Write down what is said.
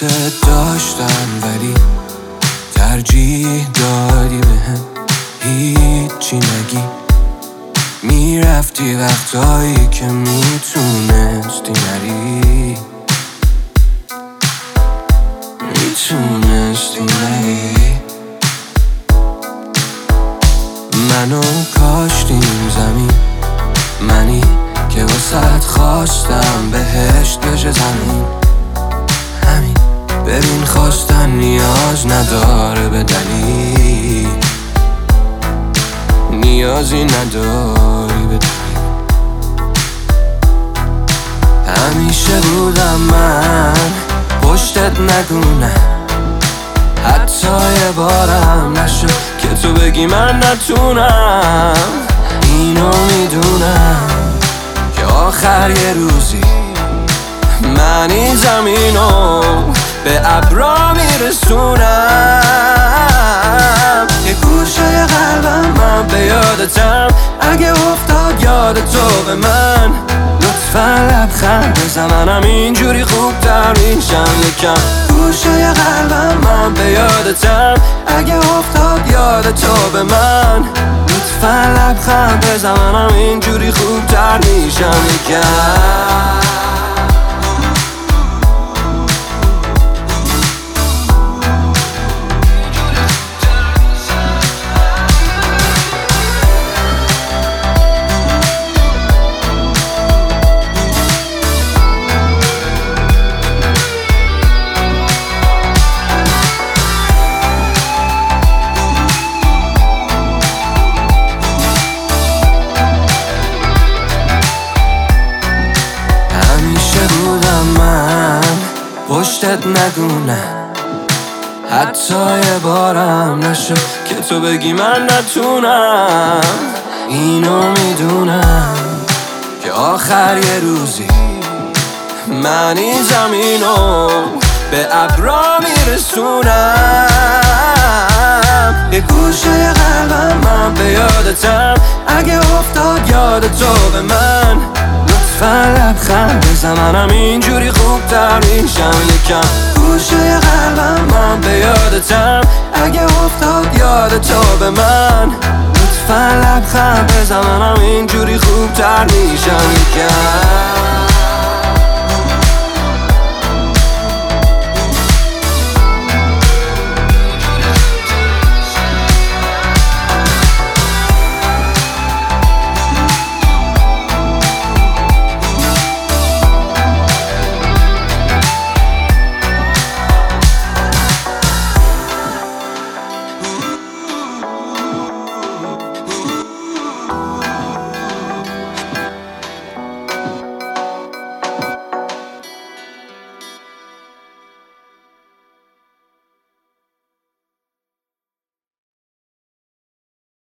داشتم ولی ترجیح دادی بهم هیچی نگی. میرفتی وقتایی که میتونستی نری، میتونستی نری. منو کاشتیم زمین، منی که واسط خواستم بهشت بشه زمین. همین ببین خواستن نیاز نداره به دلیل، نیازی نداری به دلیل. همیشه بودم من پشتت نگونه، حتی یه بارم نشد که تو بگی من نتونم. اینو میدونم که آخر یه روزی من این زمینو به ابرا میرسونم. یه گوشه قلبم من به یادتم، اگه افتاد یاد تو به من لطفا لبخند بزن، منم اینجوری خوبتر میشم یکم. گوشه قلبم من به یادتم، اگه افتاد یاد تو به من لطفا لبخند بزن، منم اینجوری خوبتر میشم یکم. پشتت نگونه، حتی یه بارم نشد که تو بگی من نتونم. اینو میدونم که آخر یه روزی من این زمینو به ابرا میرسونم. یه گوشه قلبم من به یادتم، اگه افتاد یاد تو به من لطفا لبخند بزن، منم اینجوری خوبتر میشم یکم. گوشه قلبم من به یادتم، اگه افتاد یاد تو به من لطفا لبخند بزن، منم اینجوری خوبتر میشم یکم.